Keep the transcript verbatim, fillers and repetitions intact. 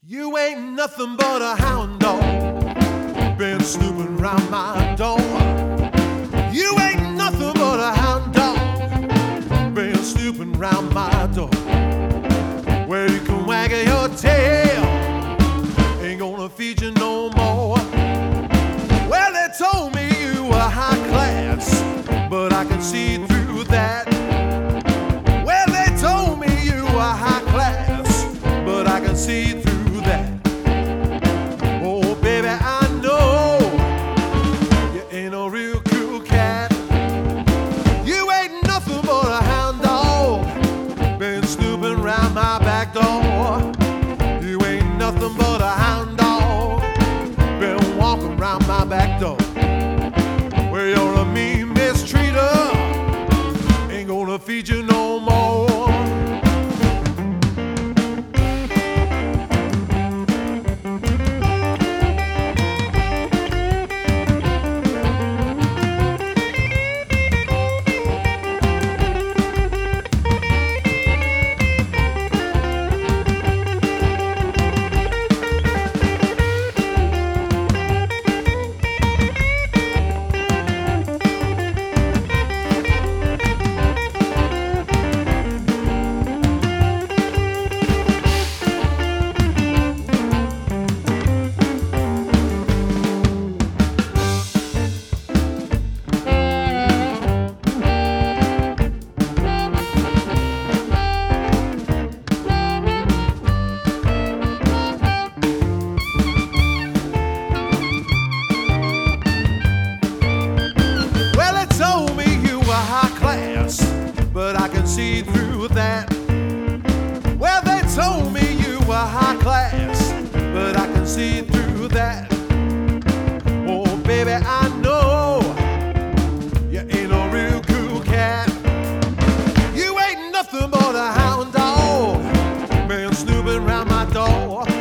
You ain't nothing but a hound dog, been snooping round my door. You ain't nothing but a hound dog, been snooping round my door. Where you can wag your tail, ain't gonna feed you no more. Well, they told me you were high class, but I can see through that. Well, they told me you were high class, but I can see through that. Oh, baby, I know you ain't a real cool cat. You ain't nothing but a hound dog, been snooping round my back door. You ain't nothing but a hound dog, been walking round my back door. Well, you're a mean mistreater, ain't gonna feed you no more. But I can see through that. Well, they told me you were high class, but I can see through that. Oh, baby, I know you ain't a real cool cat. You ain't nothing but a hound dog, been snooping round my door.